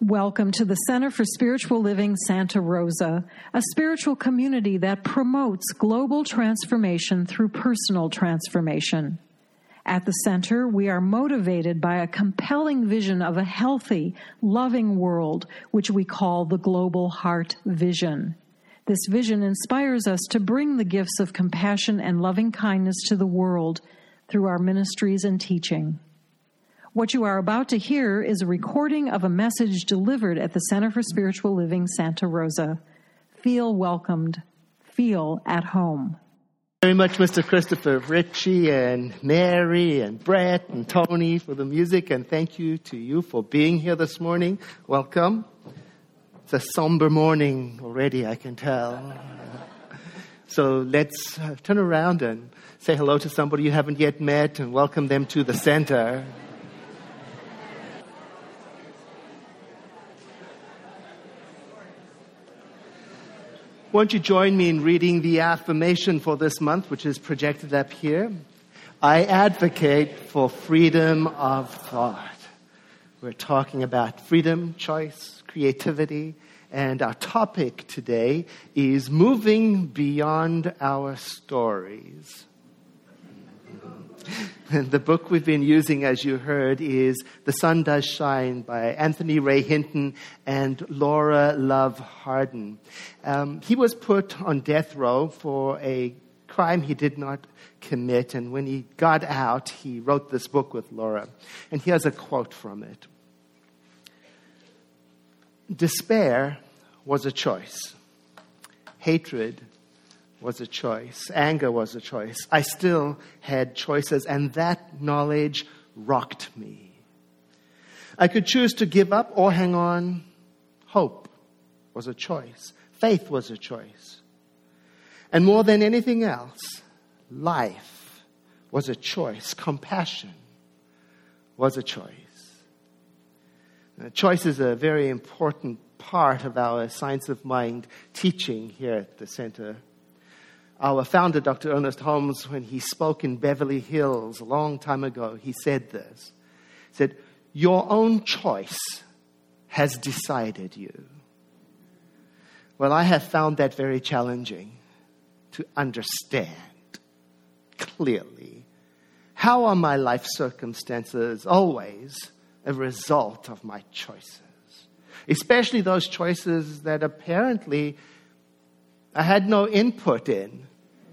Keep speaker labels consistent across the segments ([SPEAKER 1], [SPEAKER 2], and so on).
[SPEAKER 1] Welcome to the Center for Spiritual Living Santa Rosa, a spiritual community that promotes global transformation through personal transformation. At the center, we are motivated by a compelling vision of a healthy, loving world, which we call the Global Heart Vision. This vision inspires us to bring the gifts of compassion and loving kindness to the world through our ministries and teaching. What you are about to hear is a recording of a message delivered at the Center for Spiritual Living Santa Rosa. Feel welcomed. Feel at home.
[SPEAKER 2] Very much, Mr. Christopher Ritchie and Mary and Brett and Tony for the music, and thank you to you for being here this morning. Welcome. It's a somber morning already, I can tell. So let's turn around and say hello to somebody you haven't yet met and welcome them to the center. Won't you join me in reading the affirmation for this month, which is projected up here? I advocate for freedom of thought. We're talking about freedom, choice, creativity, and our topic today is moving beyond our stories. And the book we've been using, as you heard, is The Sun Does Shine by Anthony Ray Hinton and Laura Love Harden. He was put on death row for a crime he did not commit, and when he got out, he wrote this book with Laura. And here's a quote from it. Despair was a choice. Hatred was a choice. Anger was a choice. I still had choices, and that knowledge rocked me. I could choose to give up or hang on. Hope was a choice. Faith was a choice. And more than anything else, life was a choice. Compassion was a choice. Choice is a very important part of our Science of Mind teaching here at the center. Our founder, Dr. Ernest Holmes, when he spoke in Beverly Hills a long time ago, he said this. He said, your own choice has decided you. Well, I have found that very challenging to understand clearly. How are my life circumstances always a result of my choices? Especially those choices that apparently I had no input in.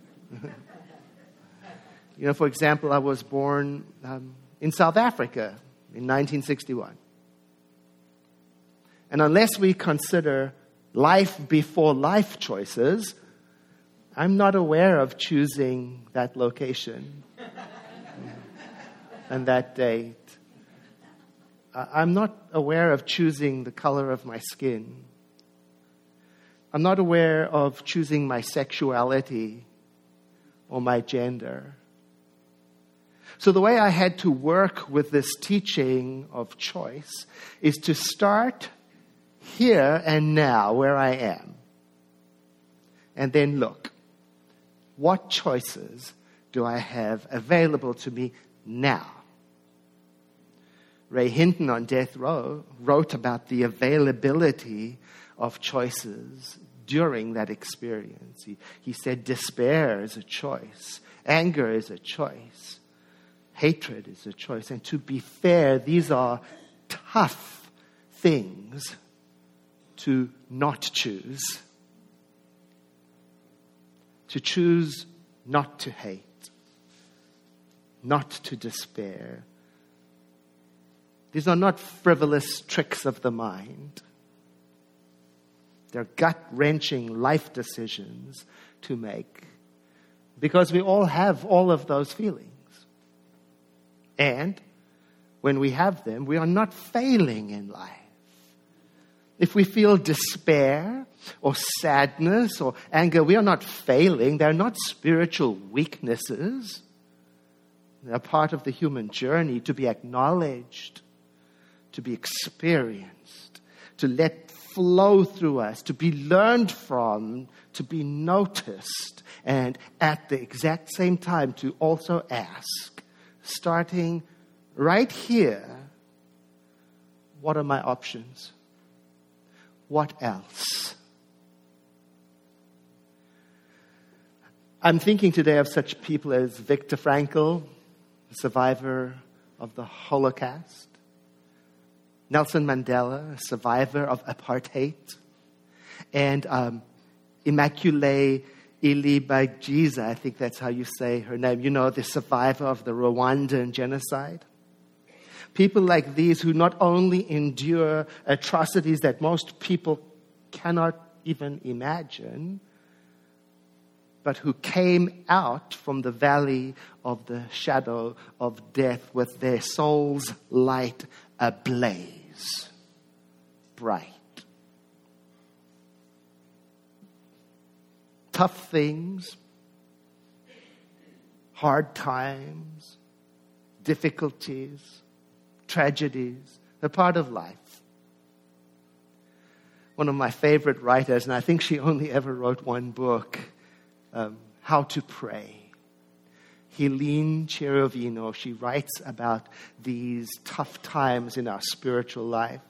[SPEAKER 2] For example, I was born in South Africa in 1961. And unless we consider life before life choices, I'm not aware of choosing that location and that date. I'm not aware of choosing the color of my skin. I'm not aware of choosing my sexuality or my gender. So the way I had to work with this teaching of choice is to start here and now where I am. And then look, what choices do I have available to me now? Ray Hinton on death row wrote about the availability of choices during that experience. He said despair is a choice. Anger is a choice. Hatred is a choice. And to be fair, these are tough things to not choose. To choose not to hate. Not to despair. These are not frivolous tricks of the mind. They're gut-wrenching life decisions to make because we all have all of those feelings. And when we have them, we are not failing in life. If we feel despair or sadness or anger, we are not failing. They're not spiritual weaknesses. They're part of the human journey to be acknowledged, to be experienced, to let flow through us, to be learned from, to be noticed, and at the exact same time to also ask, starting right here, what are my options? what else? I'm thinking today of such people as Viktor Frankl, a survivor of the Holocaust, Nelson Mandela, a survivor of apartheid, and Immaculée Ilibagiza, I think that's how you say her name, the survivor of the Rwandan genocide. People like these who not only endure atrocities that most people cannot even imagine, but who came out from the valley of the shadow of death with their soul's light ablaze, bright. Tough things, hard times, difficulties, tragedies, they're part of life. One of my favorite writers, and I think she only ever wrote one book, How to Pray. Helene Cherovino, she writes about these tough times in our spiritual life.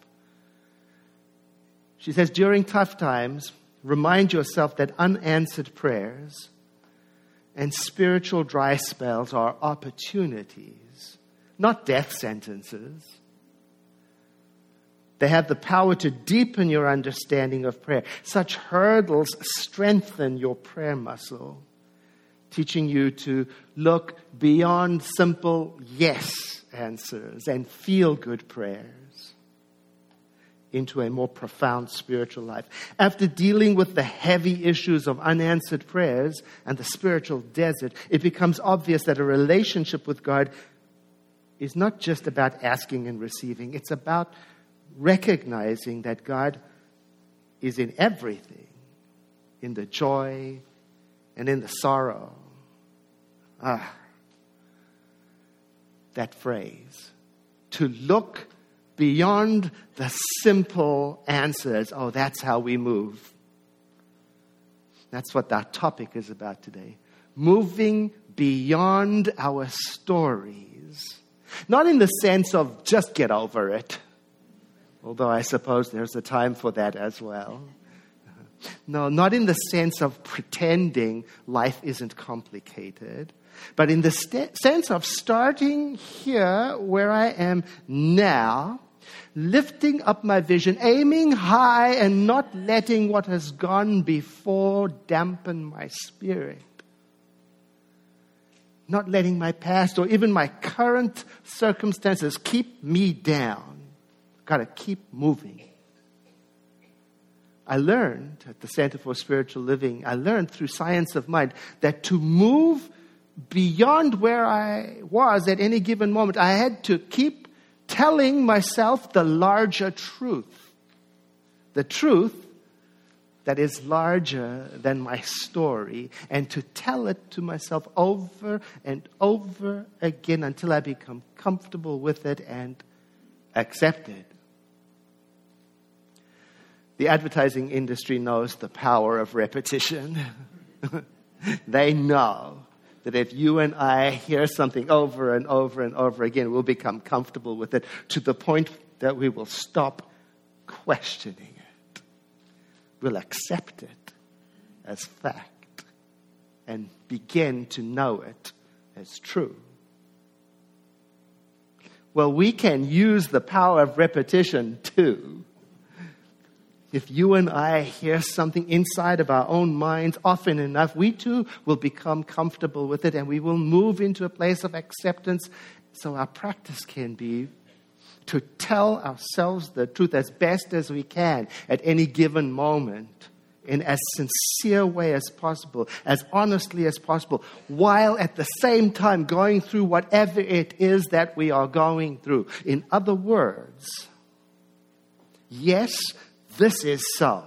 [SPEAKER 2] She says, during tough times, remind yourself that unanswered prayers and spiritual dry spells are opportunities, not death sentences. They have the power to deepen your understanding of prayer. Such hurdles strengthen your prayer muscle, teaching you to look beyond simple yes answers and feel-good prayers into a more profound spiritual life. After dealing with the heavy issues of unanswered prayers and the spiritual desert, it becomes obvious that a relationship with God is not just about asking and receiving. It's about recognizing that God is in everything, in the joy and in the sorrow. That phrase, to look beyond the simple answers. Oh, that's how we move. That's what that topic is about today. Moving beyond our stories. Not in the sense of just get over it. Although I suppose there's a time for that as well. No, not in the sense of pretending life isn't complicated, but in the sense of starting here where I am now, lifting up my vision, aiming high and not letting what has gone before dampen my spirit. Not letting my past or even my current circumstances keep me down. Got to keep moving. I learned at the Center for Spiritual Living, I learned through Science of Mind that to move beyond where I was at any given moment, I had to keep telling myself the larger truth. The truth that is larger than my story, and to tell it to myself over and over again until I become comfortable with it and accept it. The advertising industry knows the power of repetition. They know that if you and I hear something over and over and over again, we'll become comfortable with it to the point that we will stop questioning it. We'll accept it as fact and begin to know it as true. Well, we can use the power of repetition too. If you and I hear something inside of our own minds often enough, we too will become comfortable with it and we will move into a place of acceptance. So our practice can be to tell ourselves the truth as best as we can at any given moment in as sincere way as possible, as honestly as possible, while at the same time going through whatever it is that we are going through. In other words, yes, this is so.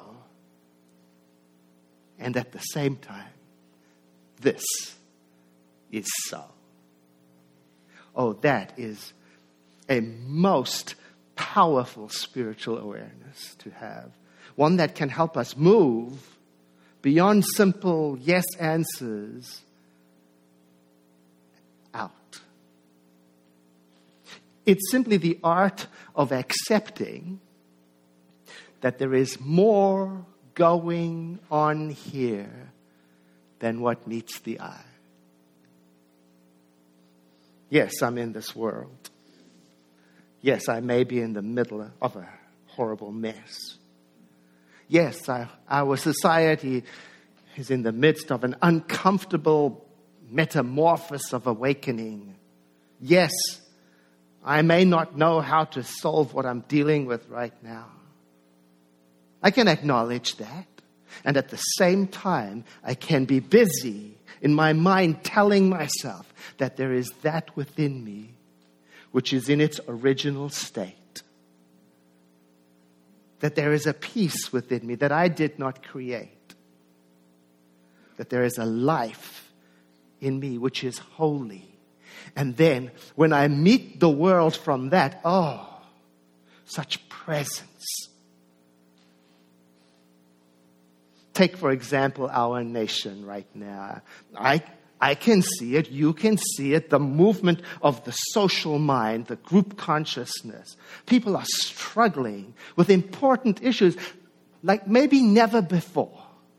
[SPEAKER 2] And at the same time, this is so. Oh, that is a most powerful spiritual awareness to have. One that can help us move beyond simple yes answers out. It's simply the art of accepting that there is more going on here than what meets the eye. Yes, I'm in this world. Yes, I may be in the middle of a horrible mess. Yes, our society is in the midst of an uncomfortable metamorphosis of awakening. Yes, I may not know how to solve what I'm dealing with right now. I can acknowledge that. And at the same time, I can be busy in my mind telling myself that there is that within me which is in its original state. That there is a peace within me that I did not create. That there is a life in me which is holy. And then when I meet the world from that, such presence. Take, for example, our nation right now. I can see it, you can see it, the movement of the social mind, the group consciousness. People are struggling with important issues like maybe never before.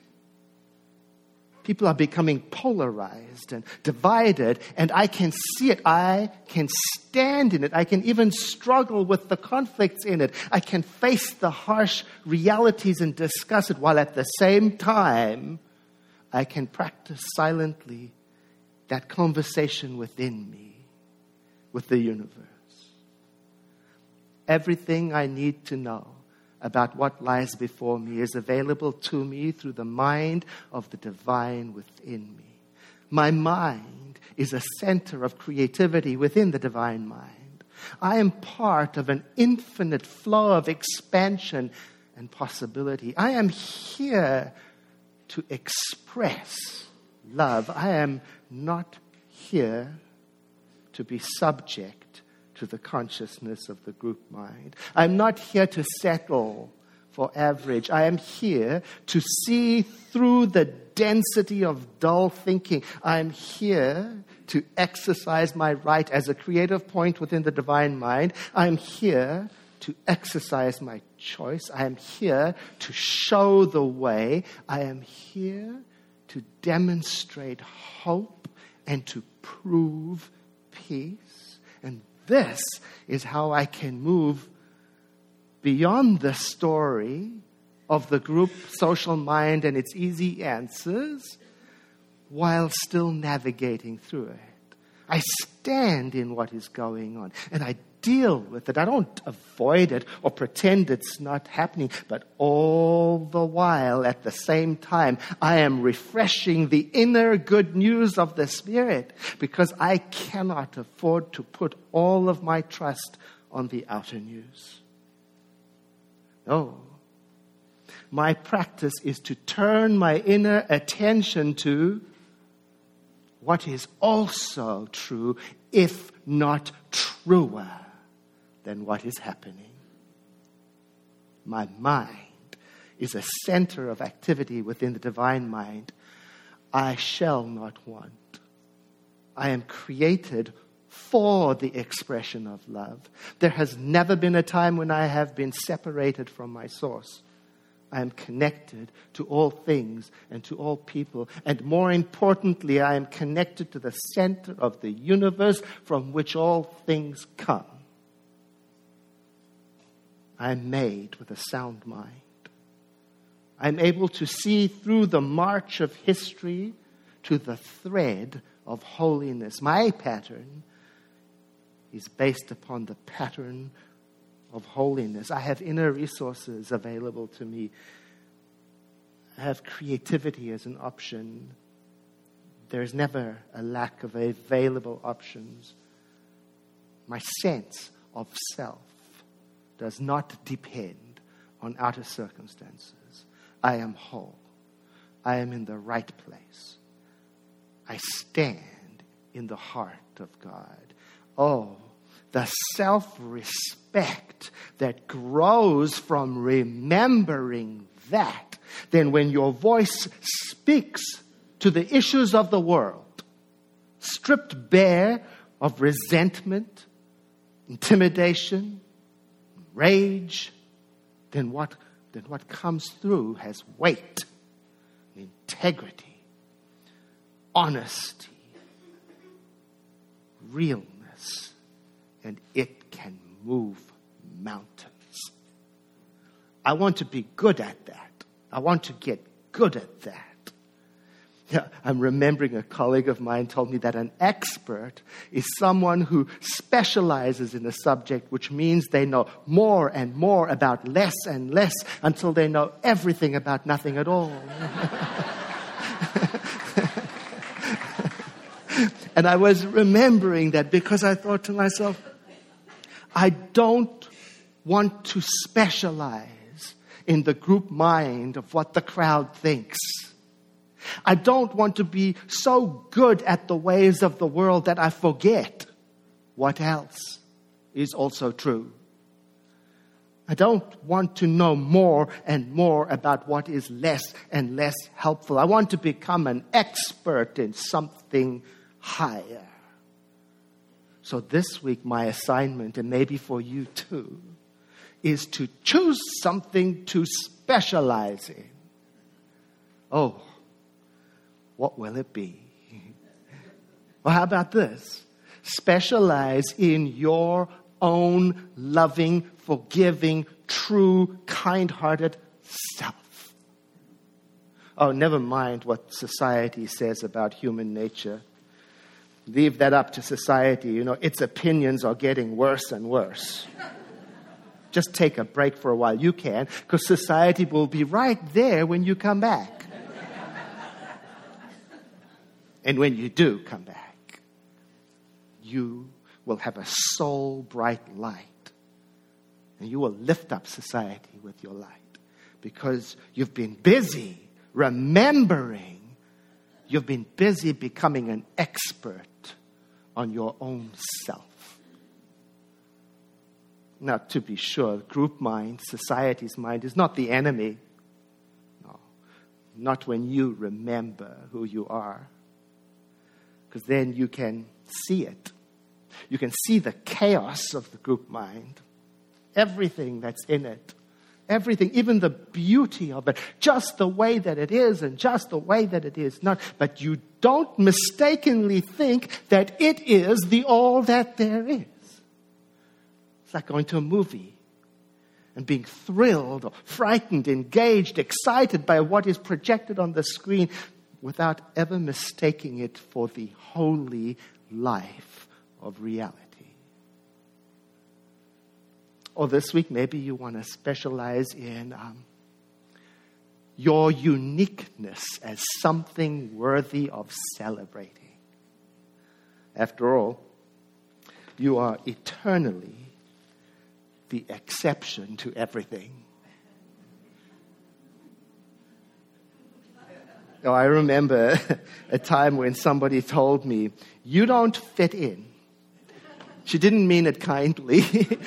[SPEAKER 2] People are becoming polarized and divided, and I can see it. I can stand in it. I can even struggle with the conflicts in it. I can face the harsh realities and discuss it, while at the same time, I can practice silently that conversation within me, with the universe. Everything I need to know about what lies before me is available to me through the mind of the divine within me. My mind is a center of creativity within the divine mind. I am part of an infinite flow of expansion and possibility. I am here to express love. I am not here to be subject to the consciousness of the group mind. I'm not here to settle for average. I am here to see through the density of dull thinking. I'm here to exercise my right as a creative point within the divine mind. I'm here to exercise my choice. I am here to show the way. I am here to demonstrate hope and to prove peace. And this is how I can move beyond the story of the group social mind and its easy answers while still navigating through it. I stand in what is going on and I deal with it. I don't avoid it or pretend it's not happening, but all the while, at the same time, I am refreshing the inner good news of the Spirit, because I cannot afford to put all of my trust on the outer news. No. My practice is to turn my inner attention to what is also true, if not truer than what is happening. My mind is a center of activity within the divine mind. I shall not want. I am created for the expression of love. There has never been a time when I have been separated from my source. I am connected to all things and to all people. And more importantly, I am connected to the center of the universe from which all things come. I'm made with a sound mind. I'm able to see through the march of history to the thread of holiness. My pattern is based upon the pattern of holiness. I have inner resources available to me. I have creativity as an option. There's never a lack of available options. My sense of self does not depend on outer circumstances. I am whole. I am in the right place. I stand in the heart of God. Oh, the self-respect that grows from remembering that. Then when your voice speaks to the issues of the world, stripped bare of resentment, intimidation, rage, then what then what comes through has weight, integrity, honesty, realness, and it can move mountains. I want to be good at that. I want to get good at that. Yeah, I'm remembering a colleague of mine told me that an expert is someone who specializes in a subject, which means they know more and more about less and less until they know everything about nothing at all. And I was remembering that because I thought to myself, I don't want to specialize in the group mind of what the crowd thinks. I don't want to be so good at the ways of the world that I forget what else is also true. I don't want to know more and more about what is less and less helpful. I want to become an expert in something higher. So this week, my assignment, and maybe for you too, is to choose something to specialize in. Oh, what will it be? Well, how about this? Specialize in your own loving, forgiving, true, kind-hearted self. Oh, never mind what society says about human nature. Leave that up to society. You know, its opinions are getting worse and worse. Just take a break for a while. You can, because society will be right there when you come back. And when you do come back, you will have a soul-bright light. And you will lift up society with your light. Because you've been busy remembering. You've been busy becoming an expert on your own self. Now, to be sure, group mind, society's mind is not the enemy. No, not when you remember who you are. Because then you can see it. You can see the chaos of the group mind. Everything that's in it. Everything, even the beauty of it. Just the way that it is and just the way that it is not. But you don't mistakenly think that it is the all that there is. It's like going to a movie and being thrilled or frightened, engaged, excited by what is projected on the screen without ever mistaking it for the holy life of reality. Or this week, maybe you want to specialize in your uniqueness as something worthy of celebrating. After all, you are eternally the exception to everything. Oh, I remember a time when somebody told me, "You don't fit in." She didn't mean it kindly.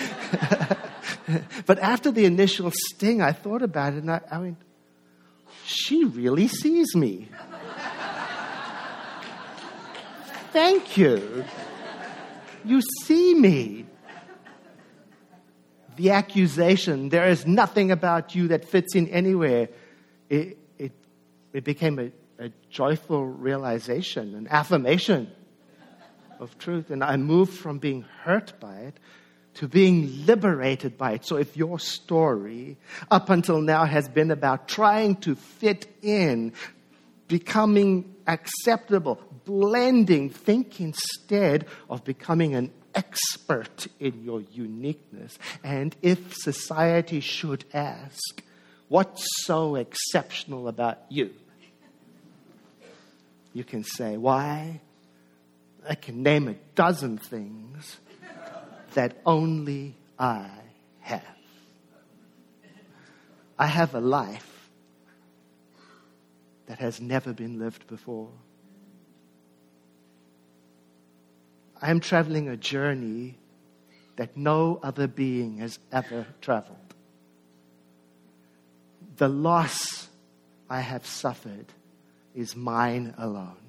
[SPEAKER 2] But after the initial sting, I thought about it and I went, she really sees me. Thank you. You see me. The accusation, there is nothing about you that fits in anywhere. It became a joyful realization, an affirmation of truth. And I moved from being hurt by it to being liberated by it. So if your story up until now has been about trying to fit in, becoming acceptable, blending, think instead of becoming an expert in your uniqueness. And if society should ask, what's so exceptional about you? You can say, why? I can name a dozen things that only I have. I have a life that has never been lived before. I am traveling a journey that no other being has ever traveled. The loss I have suffered is mine alone.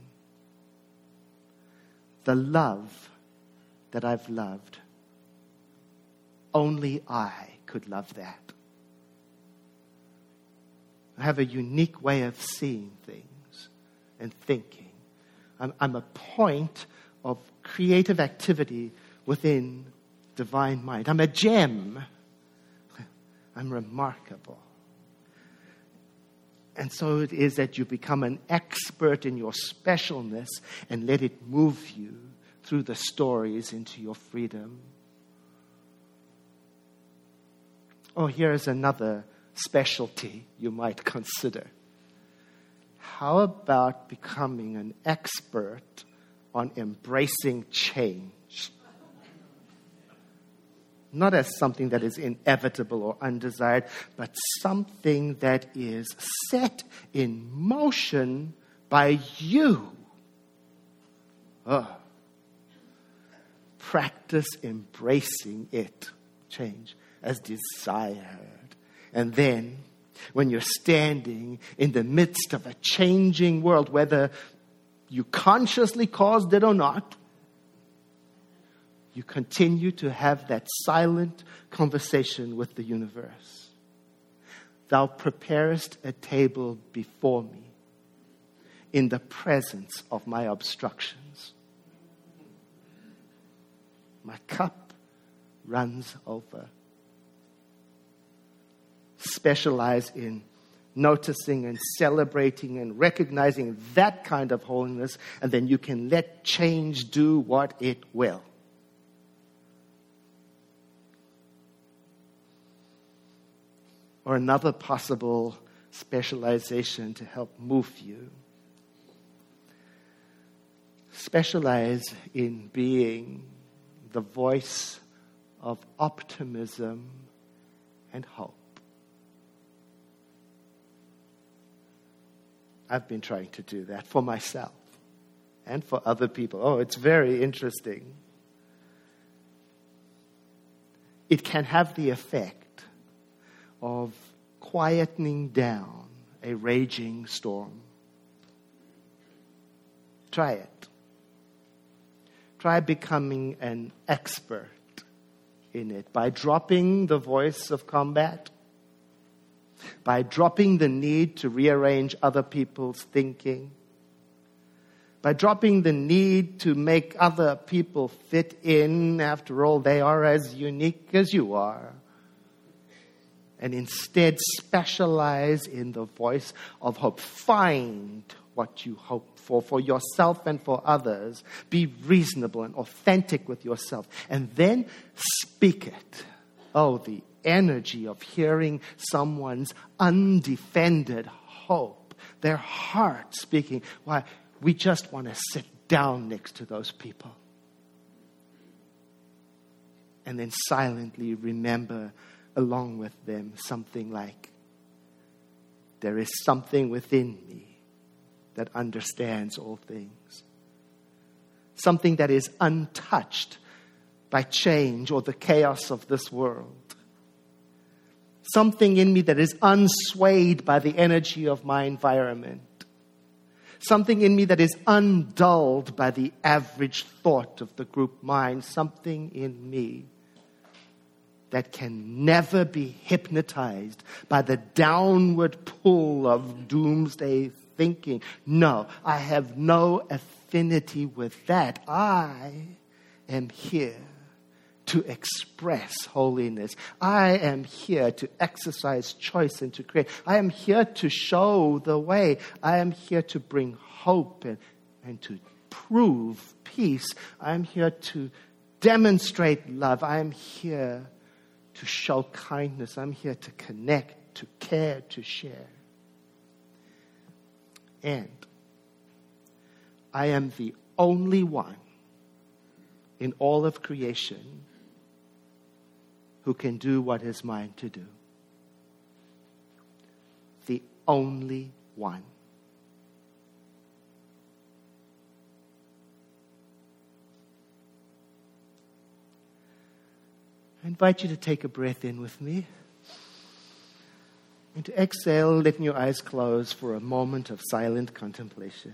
[SPEAKER 2] The love that I've loved, only I could love that. I have a unique way of seeing things and thinking. I'm a point of creative activity within divine mind. I'm a gem. I'm remarkable. And so it is that you become an expert in your specialness and let it move you through the stories into your freedom. Oh, here's another specialty you might consider. How about becoming an expert on embracing change? Not as something that is inevitable or undesired, but something that is set in motion by you. Oh. Practice embracing it, change, as desired. And then, when you're standing in the midst of a changing world, whether you consciously caused it or not, you continue to have that silent conversation with the universe. Thou preparest a table before me in the presence of my obstructions. My cup runs over. Specialize in noticing and celebrating and recognizing that kind of holiness, and then you can let change do what it will. Or another possible specialization to help move you. Specialize in being the voice of optimism and hope. I've been trying to do that for myself and for other people. Oh, it's very interesting. It can have the effect of quietening down a raging storm. Try it. Try becoming an expert in it by dropping the voice of combat, by dropping the need to rearrange other people's thinking, by dropping the need to make other people fit in. After all, they are as unique as you are. And instead specialize in the voice of hope. Find what you hope for yourself and for others. Be reasonable and authentic with yourself. And then speak it. Oh, the energy of hearing someone's undefended hope. Their heart speaking. Why, we just want to sit down next to those people. And then silently remember along with them something like, there is something within me that understands all things. Something that is untouched by change or the chaos of this world. Something in me that is unswayed by the energy of my environment. Something in me that is undulled by the average thought of the group mind. Something in me that can never be hypnotized by the downward pull of doomsday thinking. No, I have no affinity with that. I am here to express holiness. I am here to exercise choice and to create. I am here to show the way. I am here to bring hope and to prove peace. I am here to demonstrate love. I am here to show kindness. I'm here to connect, to care, to share. And I am the only one in all of creation who can do what is mine to do. The only one. I invite you to take a breath in with me. And to exhale, letting your eyes close for a moment of silent contemplation.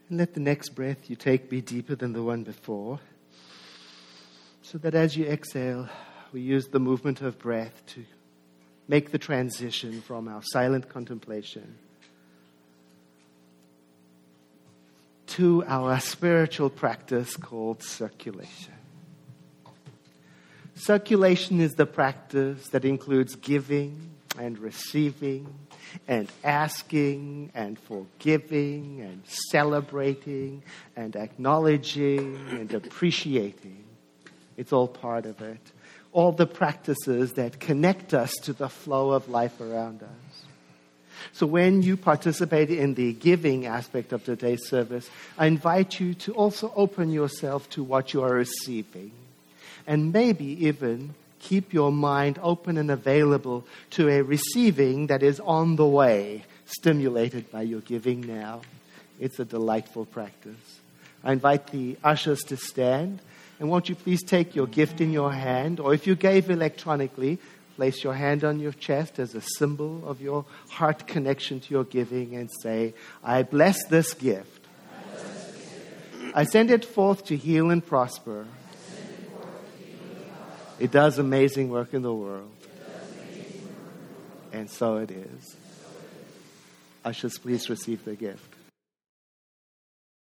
[SPEAKER 2] And let the next breath you take be deeper than the one before, so that as you exhale, we use the movement of breath to make the transition from our silent contemplation to our spiritual practice called circulation. Circulation is the practice that includes giving and receiving and asking and forgiving and celebrating and acknowledging and appreciating. It's all part of it. All the practices that connect us to the flow of life around us. So when you participate in the giving aspect of today's service, I invite you to also open yourself to what you are receiving. And maybe even keep your mind open and available to a receiving that is on the way, stimulated by your giving now. It's a delightful practice. I invite the ushers to stand. And won't you please take your gift in your hand, or if you gave electronically, place your hand on your chest as a symbol of your heart connection to your giving and say, I bless this gift. I send it forth to heal and prosper. It does amazing work in the world. And so it is. Ushers, please receive the gift.